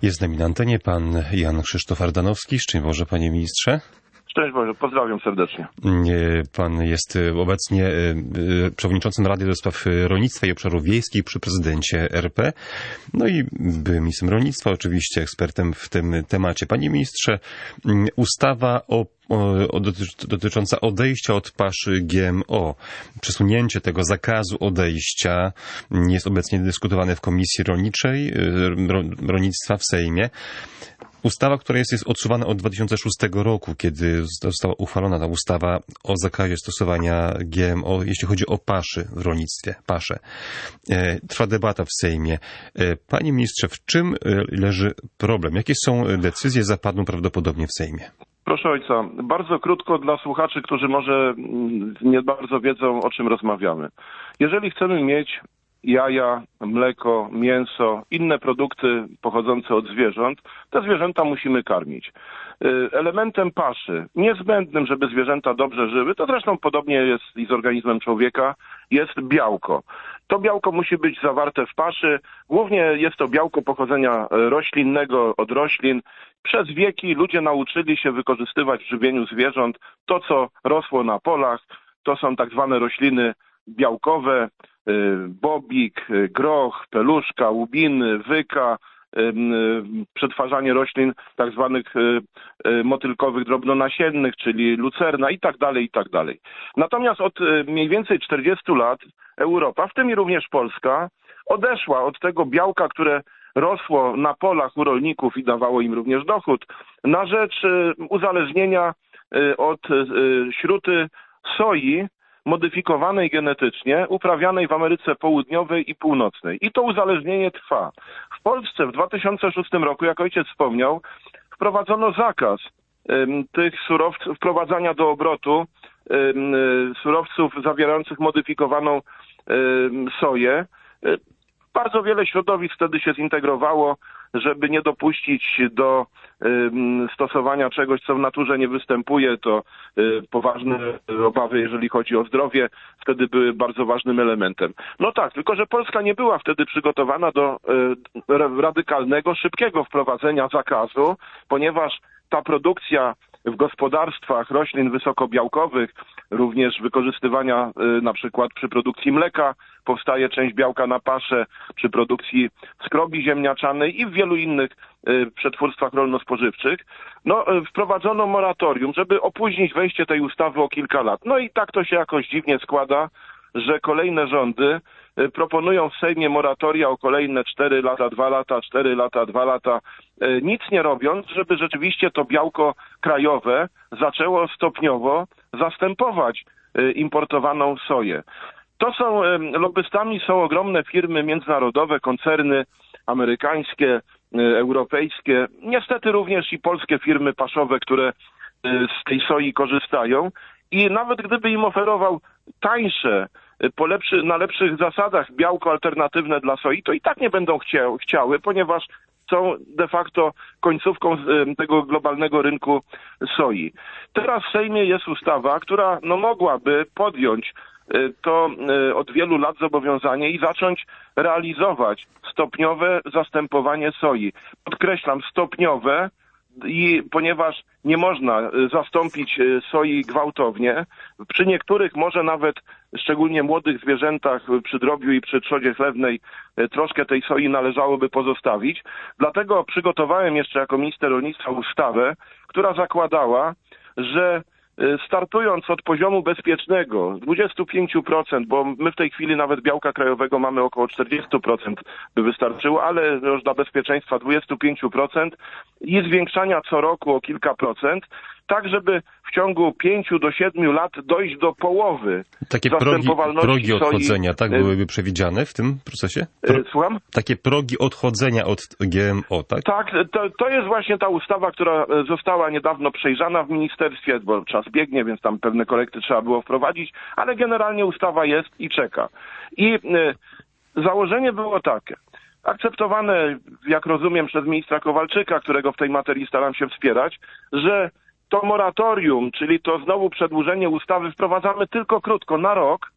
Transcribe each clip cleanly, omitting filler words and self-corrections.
Jest z nami na antenie pan Jan Krzysztof Ardanowski. Szczęść Boże, panie ministrze. Szczęść Boże, pozdrawiam serdecznie. Pan jest obecnie przewodniczącym Rady do Spraw Rolnictwa i Obszarów Wiejskich przy prezydencie RP. No i byłym ministrem rolnictwa, oczywiście ekspertem w tym temacie. Panie ministrze, ustawa dotycząca odejścia od paszy GMO. Przesunięcie tego zakazu odejścia jest obecnie dyskutowane w Komisji Rolnictwa w Sejmie. Ustawa, która jest odsuwana od 2006 roku, kiedy została uchwalona ta ustawa o zakazie stosowania GMO, jeśli chodzi o paszy w rolnictwie, pasze. Trwa debata w Sejmie. Panie ministrze, w czym leży problem? Jakie są decyzje, zapadną prawdopodobnie w Sejmie? Proszę ojca, bardzo krótko dla słuchaczy, którzy może nie bardzo wiedzą, o czym rozmawiamy. Jeżeli chcemy mieć jaja, mleko, mięso, inne produkty pochodzące od zwierząt, te zwierzęta musimy karmić. Elementem paszy, niezbędnym, żeby zwierzęta dobrze żyły, to zresztą podobnie jest i z organizmem człowieka, jest białko. To białko musi być zawarte w paszy. Głównie jest to białko pochodzenia roślinnego, od roślin. Przez wieki ludzie nauczyli się wykorzystywać w żywieniu zwierząt to, co rosło na polach. To są tak zwane rośliny białkowe, bobik, groch, peluszka, łubiny, wyka, przetwarzanie roślin tak zwanych motylkowych drobnonasiennych, czyli lucerna i tak dalej, i tak dalej. Natomiast od mniej więcej 40 lat Europa, w tym i również Polska, odeszła od tego białka, które rosło na polach u rolników i dawało im również dochód, na rzecz uzależnienia od śruty soi modyfikowanej genetycznie, uprawianej w Ameryce Południowej i Północnej. I to uzależnienie trwa. W Polsce w 2006 roku, jak ojciec wspomniał, wprowadzono zakaz tych surowców, wprowadzania do obrotu surowców zawierających modyfikowaną soję. Bardzo wiele środowisk wtedy się zintegrowało, żeby nie dopuścić do stosowania czegoś, co w naturze nie występuje. To poważne obawy, jeżeli chodzi o zdrowie, wtedy były bardzo ważnym elementem. No tak, tylko że Polska nie była wtedy przygotowana do radykalnego, szybkiego wprowadzenia zakazu, ponieważ ta produkcja w gospodarstwach roślin wysokobiałkowych, również wykorzystywania na przykład przy produkcji mleka, powstaje część białka na paszę, przy produkcji skrobi ziemniaczanej i w wielu innych przetwórstwach rolno-spożywczych. No, wprowadzono moratorium, żeby opóźnić wejście tej ustawy o kilka lat. No i tak to się jakoś dziwnie składa, że kolejne rządy proponują w Sejmie moratoria o kolejne 4 lata, 2 lata, 4 lata, 2 lata, nic nie robiąc, żeby rzeczywiście to białko krajowe zaczęło stopniowo zastępować importowaną soję. Lobbystami są ogromne firmy międzynarodowe, koncerny amerykańskie, europejskie, niestety również i polskie firmy paszowe, które z tej soi korzystają i nawet gdyby im oferował tańsze, na lepszych zasadach białko alternatywne dla soi, to i tak nie będą chciały, ponieważ są de facto końcówką tego globalnego rynku soi. Teraz w Sejmie jest ustawa, która mogłaby podjąć to od wielu lat zobowiązanie i zacząć realizować stopniowe zastępowanie soi. Podkreślam, stopniowe, i ponieważ nie można zastąpić soi gwałtownie, przy niektórych może nawet, szczególnie młodych zwierzętach, przy drobiu i przy trzodzie chlewnej, troszkę tej soi należałoby pozostawić. Dlatego przygotowałem jeszcze jako minister rolnictwa ustawę, która zakładała, że startując od poziomu bezpiecznego 25%, bo my w tej chwili nawet białka krajowego mamy około 40% by wystarczyło, ale już dla bezpieczeństwa 25% i zwiększania co roku o kilka procent, tak żeby w ciągu 5 do 7 lat dojść do połowy takie progi odchodzenia, tak byłyby przewidziane w tym procesie? Słucham? Takie progi odchodzenia od GMO, tak? Tak, to jest właśnie ta ustawa, która została niedawno przejrzana w ministerstwie, bo czas biegnie, więc tam pewne korekty trzeba było wprowadzić, ale generalnie ustawa jest i czeka. I założenie było takie, akceptowane, jak rozumiem, przez ministra Kowalczyka, którego w tej materii staram się wspierać, że to moratorium, czyli to znowu przedłużenie ustawy wprowadzamy tylko krótko, na rok,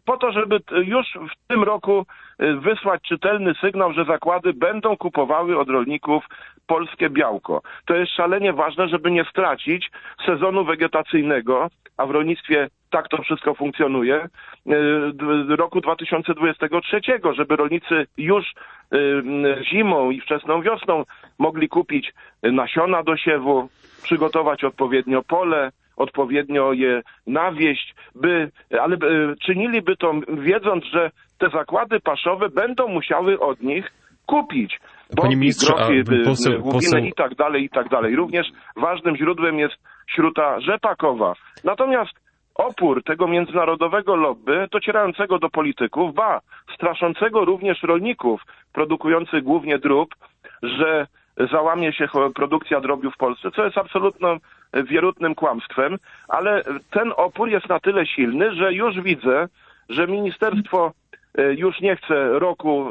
po to, żeby już w tym roku wysłać czytelny sygnał, że zakłady będą kupowały od rolników polskie białko. To jest szalenie ważne, żeby nie stracić sezonu wegetacyjnego, a w rolnictwie tak to wszystko funkcjonuje, roku 2023, żeby rolnicy już zimą i wczesną wiosną mogli kupić nasiona do siewu, przygotować odpowiednio pole, odpowiednio je nawieść, ale czyniliby to wiedząc, że te zakłady paszowe będą musiały od nich kupić. Panie ministrze, łubiny i tak dalej. Również ważnym źródłem jest śruta rzepakowa. Natomiast opór tego międzynarodowego lobby docierającego do polityków, straszącego również rolników produkujących głównie drób, że załamie się produkcja drobiu w Polsce, co jest absolutnym wierutnym kłamstwem, ale ten opór jest na tyle silny, że już widzę, że ministerstwo już nie chce roku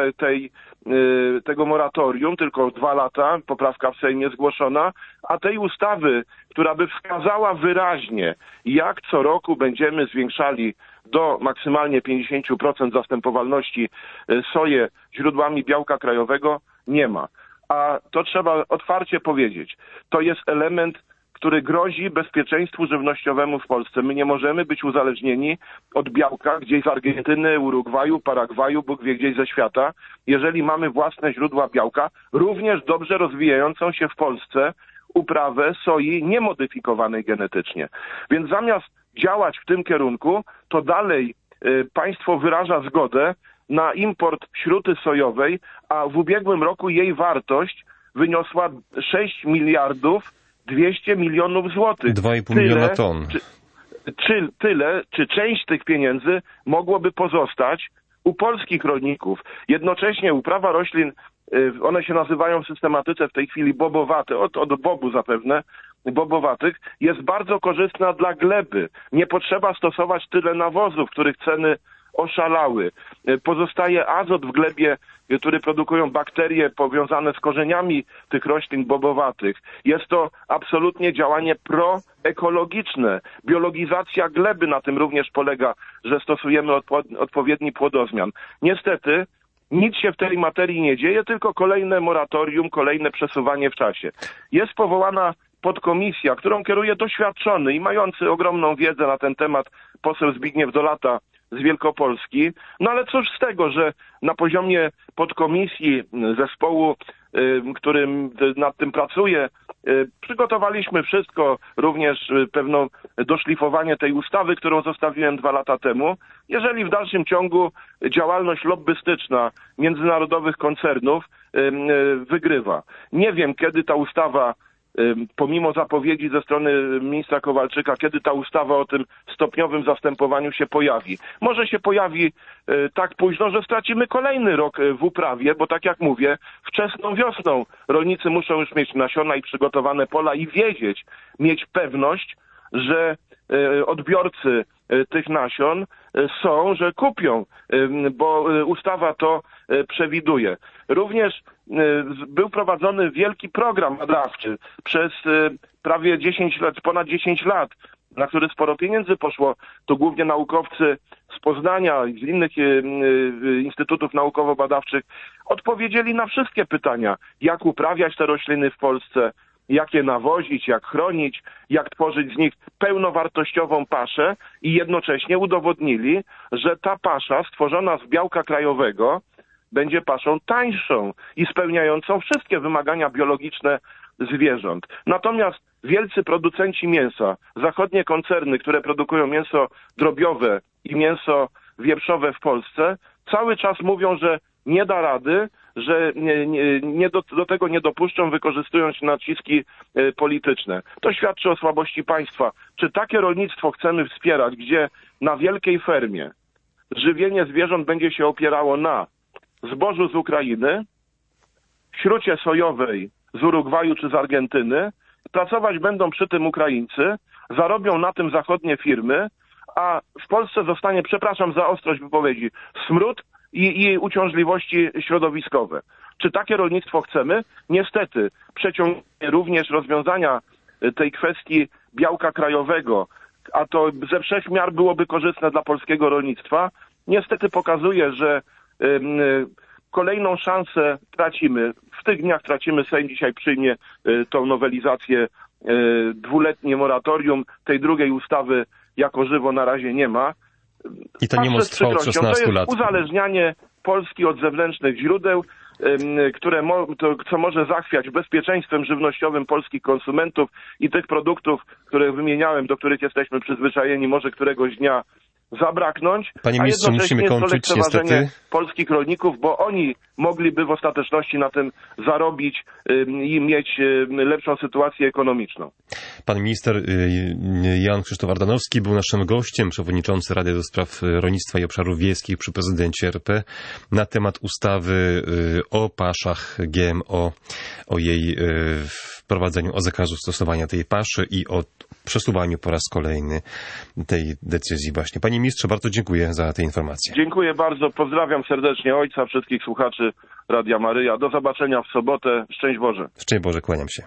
tego moratorium, tylko 2 lata, poprawka w Sejmie zgłoszona, a tej ustawy, która by wskazała wyraźnie, jak co roku będziemy zwiększali do maksymalnie 50% zastępowalności soję źródłami białka krajowego, nie ma. A to trzeba otwarcie powiedzieć. To jest element, który grozi bezpieczeństwu żywnościowemu w Polsce. My nie możemy być uzależnieni od białka gdzieś z Argentyny, Urugwaju, Paragwaju, Bóg wie gdzieś ze świata, jeżeli mamy własne źródła białka, również dobrze rozwijającą się w Polsce uprawę soi niemodyfikowanej genetycznie. Więc zamiast działać w tym kierunku, to dalej państwo wyraża zgodę na import śruty sojowej, a w ubiegłym roku jej wartość wyniosła 6 miliardów 200 milionów złotych. 2,5 miliona ton. Czy część tych pieniędzy mogłoby pozostać u polskich rolników? Jednocześnie uprawa roślin, one się nazywają w systematyce w tej chwili bobowate, od bobu zapewne, bobowatych, jest bardzo korzystna dla gleby. Nie potrzeba stosować tyle nawozów, których ceny oszalały. Pozostaje azot w glebie, który produkują bakterie powiązane z korzeniami tych roślin bobowatych. Jest to absolutnie działanie proekologiczne. Biologizacja gleby na tym również polega, że stosujemy odpowiedni płodozmian. Niestety nic się w tej materii nie dzieje, tylko kolejne moratorium, kolejne przesuwanie w czasie. Jest powołana podkomisja, którą kieruje doświadczony i mający ogromną wiedzę na ten temat poseł Zbigniew Dolata z Wielkopolski. No ale cóż z tego, że na poziomie podkomisji zespołu, którym nad tym pracuje, przygotowaliśmy wszystko, również pewne doszlifowanie tej ustawy, którą zostawiłem 2 lata temu. Jeżeli w dalszym ciągu działalność lobbystyczna międzynarodowych koncernów wygrywa. Nie wiem, kiedy ta ustawa, pomimo zapowiedzi ze strony ministra Kowalczyka, kiedy ta ustawa o tym stopniowym zastępowaniu się pojawi. Może się pojawi tak późno, że stracimy kolejny rok w uprawie, bo tak jak mówię, wczesną wiosną rolnicy muszą już mieć nasiona i przygotowane pola i mieć pewność, że odbiorcy tych nasion są, że kupią, bo ustawa to przewiduje. Również był prowadzony wielki program badawczy przez prawie 10 lat, ponad 10 lat, na który sporo pieniędzy poszło. To głównie naukowcy z Poznania i z innych instytutów naukowo-badawczych odpowiedzieli na wszystkie pytania, jak uprawiać te rośliny w Polsce, jak je nawozić, jak chronić, jak tworzyć z nich pełnowartościową paszę i jednocześnie udowodnili, że ta pasza stworzona z białka krajowego będzie paszą tańszą i spełniającą wszystkie wymagania biologiczne zwierząt. Natomiast wielcy producenci mięsa, zachodnie koncerny, które produkują mięso drobiowe i mięso wieprzowe w Polsce, cały czas mówią, że nie da rady, że do tego nie dopuszczą, wykorzystując naciski polityczne. To świadczy o słabości państwa. Czy takie rolnictwo chcemy wspierać, gdzie na wielkiej fermie żywienie zwierząt będzie się opierało na zbożu z Ukrainy, śrucie sojowej z Urugwaju czy z Argentyny, pracować będą przy tym Ukraińcy, zarobią na tym zachodnie firmy, a w Polsce zostanie, przepraszam za ostrość wypowiedzi, smród i uciążliwości środowiskowe. Czy takie rolnictwo chcemy? Niestety, przeciągnie również rozwiązania tej kwestii białka krajowego a to ze wszech miar byłoby korzystne dla polskiego rolnictwa, niestety pokazuje, że kolejną szansę tracimy. W tych dniach tracimy. Sejm dzisiaj przyjmie tą nowelizację, dwuletnie moratorium. Tej drugiej ustawy jako żywo na razie nie ma. I to niemoc trwa od 16 lat. To jest uzależnianie Polski od zewnętrznych źródeł, co może zachwiać bezpieczeństwem żywnościowym polskich konsumentów i tych produktów, które wymieniałem, do których jesteśmy przyzwyczajeni, może któregoś dnia zabraknąć, Panie ministrze, musimy kończyć niestety. Polskich rolników, bo oni mogliby w ostateczności na tym zarobić i mieć lepszą sytuację ekonomiczną. Pan minister Jan Krzysztof Ardanowski był naszym gościem, przewodniczący Rady do Spraw Rolnictwa i Obszarów Wiejskich przy prezydencie RP na temat ustawy o paszach GMO, o jej wprowadzeniu, o zakazu stosowania tej paszy i o przesuwaniu po raz kolejny tej decyzji właśnie. Panie ministrze, bardzo dziękuję za te informacje. Dziękuję bardzo. Pozdrawiam serdecznie ojca, wszystkich słuchaczy Radia Maryja. Do zobaczenia w sobotę. Szczęść Boże. Szczęść Boże, kłaniam się.